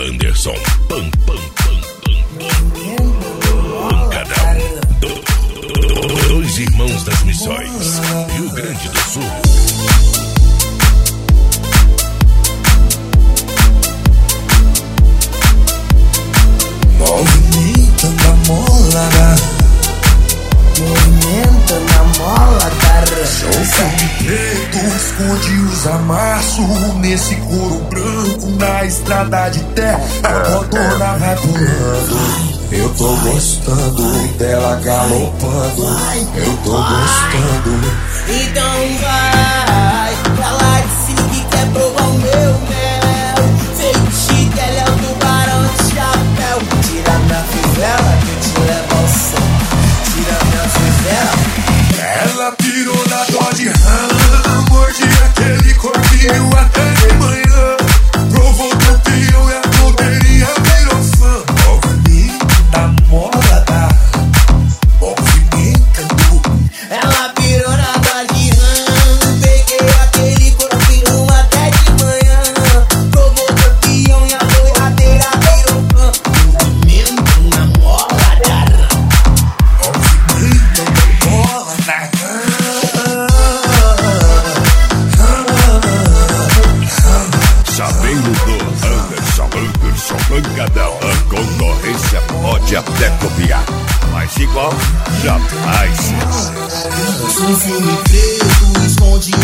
Anderson. Pancadão. Dois irmãos das missões. Rio Grande do Sul. Movimento da mola, movimento na mola da Sou ferro preto, esconde os amassos nesse couro branco na estrada de terra. A motora vai pulando. Eu tô gostando dela galopando. Eu tô gostando. Então vai pra lá de cima que quer provar o meu mel. Feito chique, ela é o tubarão de chapéu. Tira minha fivela que eu te levo ao céu. Tira minha fivela. Ela pirou na Dodge Ram, morde aquele corpinho até de manhã. Provou campeão e a poderia virou fã. Movimento da moda, movimentando. Ela pirou na Dodge Ram, peguei aquele corpinho até de manhã. Provou campeão e a boiadeira virou fã. Movimento na moda da Ram. Movimento da bola na Chaveiro do Anderson Pancadão. A concorrência pode até copiar, mas igual jamais será. Eu sou um filme preto, esconde